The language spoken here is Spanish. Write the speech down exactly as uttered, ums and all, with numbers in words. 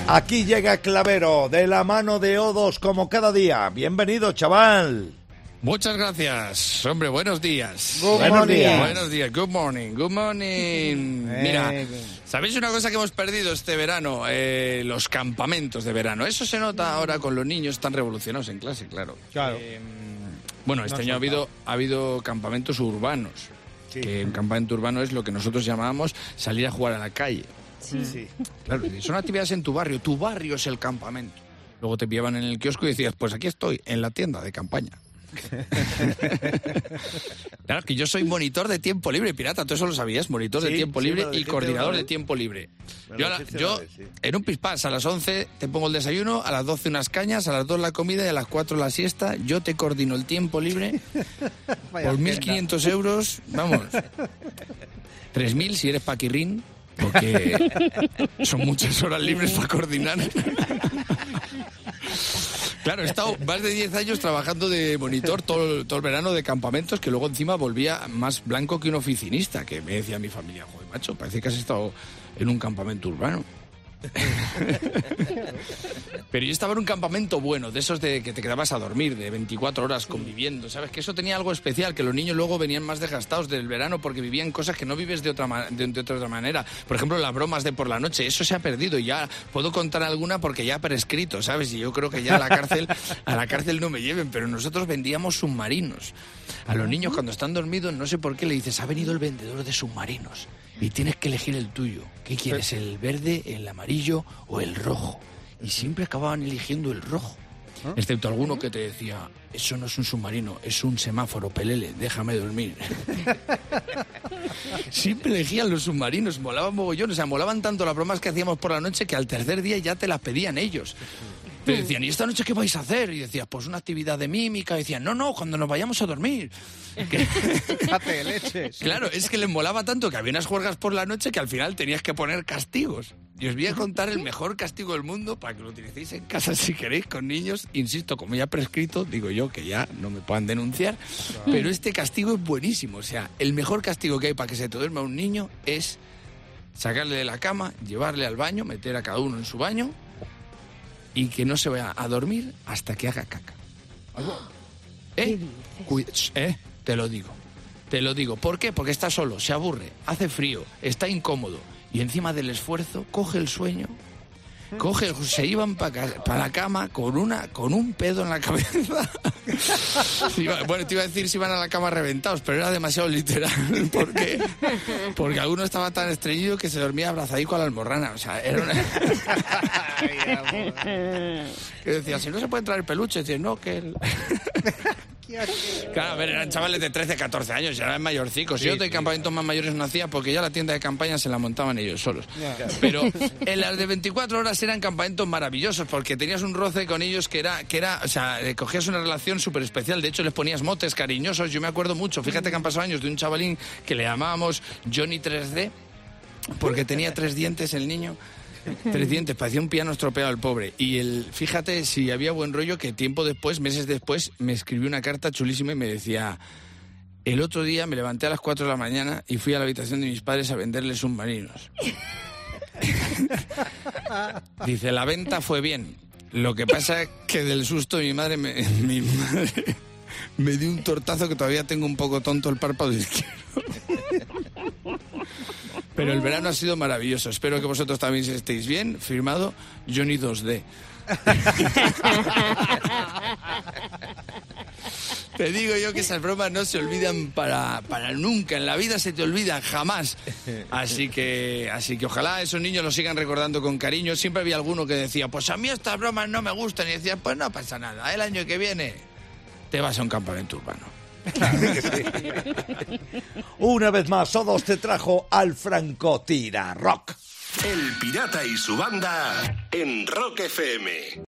Aquí llega Clavero, de la mano de O dos, como cada día. Bienvenido, chaval. Muchas gracias, hombre, buenos días. Good buenos días. Buenos días, good morning, good morning. Mira, ¿sabéis una cosa que hemos perdido este verano? Eh, los campamentos de verano. Eso se nota ahora con los niños, están revolucionados en clase, claro. Claro. Eh, bueno, este no año ha habido, ha habido campamentos urbanos. Sí. Que un campamento urbano es lo que nosotros llamábamos salir a jugar a la calle. Sí, sí. Claro, son actividades en tu barrio, tu barrio es el campamento. Luego te pillaban en el kiosco y decías, pues aquí estoy, en la tienda de campaña. Claro, que yo soy monitor de tiempo libre, pirata, tú eso lo sabías, monitor sí, de tiempo sí, libre y coordinador de tiempo libre. Yo, la, yo vez, sí. en un pispás a las once te pongo el desayuno, a las doce unas cañas, a las dos la comida y a las cuatro la siesta. Yo te coordino el tiempo libre por mil quinientos euros, vamos, tres mil si eres paquirrín, porque son muchas horas libres para coordinar. Claro, he estado más de diez años trabajando de monitor todo, todo el verano de campamentos, que luego encima volvía más blanco que un oficinista, que me decía mi familia, joder, macho, parece que has estado en un campamento urbano. Pero yo estaba en un campamento bueno, de esos de que te quedabas a dormir, de veinticuatro horas conviviendo, ¿sabes? Que eso tenía algo especial, que los niños luego venían más desgastados del verano porque vivían cosas que no vives de otra, de, de otra manera. Por ejemplo, las bromas de por la noche, eso se ha perdido y ya puedo contar alguna porque ya ha prescrito, ¿sabes? Y yo creo que ya a la cárcel, a la cárcel no me lleven, pero nosotros vendíamos submarinos. A los niños cuando están dormidos, no sé por qué le dices, ha venido el vendedor de submarinos y tienes que elegir el tuyo. ¿Qué quieres, el verde, el amarillo o el rojo? Y siempre acababan eligiendo el rojo. Excepto alguno que te decía, eso no es un submarino, es un semáforo, pelele, déjame dormir. Siempre elegían los submarinos, molaban mogollón, o sea, molaban tanto las bromas que hacíamos por la noche que al tercer día ya te las pedían ellos. Te decían, ¿y esta noche qué vais a hacer? Y decías, pues una actividad de mímica. Y decían, no, no, cuando nos vayamos a dormir. Date leches. Claro, es que les molaba tanto que había unas juergas por la noche que al final tenías que poner castigos. Y os voy a contar el mejor castigo del mundo para que lo utilicéis en casa si queréis con niños. Insisto, como ya prescrito, digo yo que ya no me puedan denunciar. Pero este castigo es buenísimo. O sea, el mejor castigo que hay para que se te duerma un niño es sacarle de la cama, llevarle al baño, meter a cada uno en su baño y que no se vaya a dormir hasta que haga caca. ¿Eh? Cuida- ¿Eh? Te lo digo. Te lo digo. ¿Por qué? Porque está solo, se aburre, hace frío, está incómodo. Y encima del esfuerzo, coge el sueño, coge, se iban para pa la cama con una con un pedo en la cabeza. Bueno, te iba a decir si iban a la cama reventados, pero era demasiado literal. Porque, porque alguno estaba tan estreñido que se dormía abrazadico a la almorrana. O sea, era una... que decía, si no se pueden traer peluches, decía, no, que... El... Claro, a ver, eran chavales de trece, catorce años, ya eran mayorcicos. Sí, yo de sí, campamentos más mayores no hacía porque ya la tienda de campaña se la montaban ellos solos. Yeah. Pero en las de veinticuatro horas eran campamentos maravillosos porque tenías un roce con ellos que era, que era o sea, cogías una relación súper especial. De hecho, les ponías motes cariñosos. Yo me acuerdo mucho, fíjate que han pasado años de un chavalín que le llamábamos Johnny tres D porque tenía tres dientes el niño. Tres dientes, parecía un piano estropeado el pobre. Y el, fíjate si había buen rollo que tiempo después, meses después, me escribió una carta chulísima y me decía, el otro día me levanté a las cuatro de la mañana y fui a la habitación de mis padres a venderles submarinos. Dice, la venta fue bien. Lo que pasa es que del susto mi madre me, mi madre me dio un tortazo que todavía tengo un poco tonto el párpado izquierdo. Pero el verano ha sido maravilloso. Espero que vosotros también estéis bien. Firmado Johnny dos D. Te digo yo que esas bromas no se olvidan para, para nunca. En la vida se te olvidan jamás. Así que, así que ojalá esos niños lo sigan recordando con cariño. Siempre había alguno que decía, pues a mí estas bromas no me gustan. Y decía, pues no pasa nada. El año que viene te vas a un campamento urbano. Claro que sí. Una vez más, O dos te trajo al Francotira Rock. El Pirata y su banda en Rock F M.